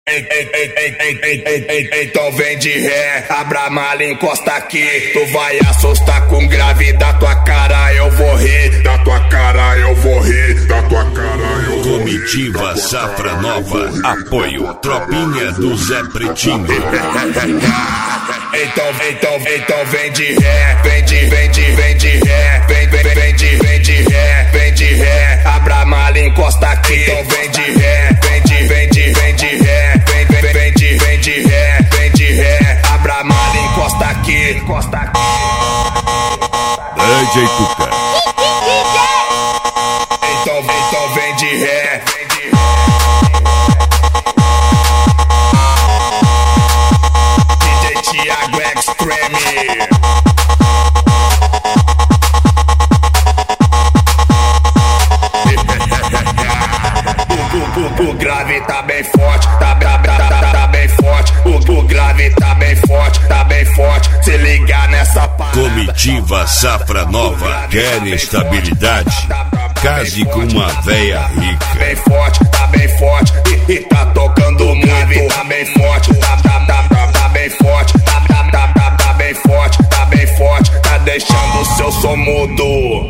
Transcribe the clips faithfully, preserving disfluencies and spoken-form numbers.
Ei, ei, ei, ei, ei, ei, ei, ei, ei, então vem de ré, abra a mala, encosta aqui. Tu vai assustar com grave da tua cara, eu vou rir. Da tua cara eu vou rir, da tua cara eu vou rir. Comitiva Safra Nova, apoio Tropinha do Zé Pretinho. Então, então, então vem de ré, vem de, vem de, vem de ré, vem, vem, vem de, vem de ré, vem de ré, abra a mala, encosta aqui. Então vem de ré, vem de, vem de, vem de ré, vem, vem, vem de, vem de ré, vem de ré, abra a mala, encosta aqui, encosta aqui. D J Tuca. Então, então vem de ré, vem de ré. Thiago Extreme. O, o, o, o grave tá bem forte, tá, tá, tá, tá, tá bem forte. O, o grave tá bem forte, tá bem forte. Se ligar nessa parada. Comitiva Safra Nova, quer estabilidade? Case com uma véia rica. Bem forte, tá bem forte. E, e tá tocando o grave, tá bem forte, tá, tá, tá, tá, tá bem forte. Tá, tá, tá, tá, tá bem forte, tá bem forte. Tá deixando o seu som mudo.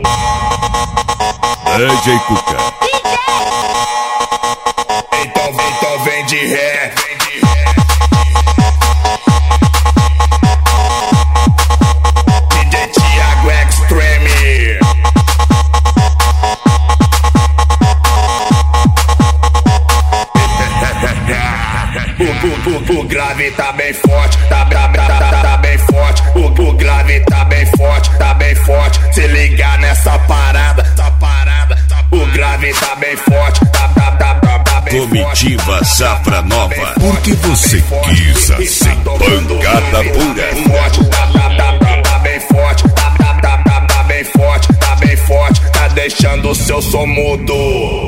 D J Tuca. Então, então vem de ré, vem de ré. D J Thiago Extreme. O, o, o, o grave tá bem forte, tá, tá, tá, tá, tá bem forte. O, o grave tá bem forte, tá bem forte. Se ligar nessa parada, essa parada. O grave tá bem forte, tá, tá, tá, tá, tá bem forte. Comitiva Safra Nova, porque você quis assim, pancada pura. Tá, tá, tá, tá, tá bem forte, tá, tá, tá, tá, tá bem forte, tá bem forte. Tá deixando o seu som mudo.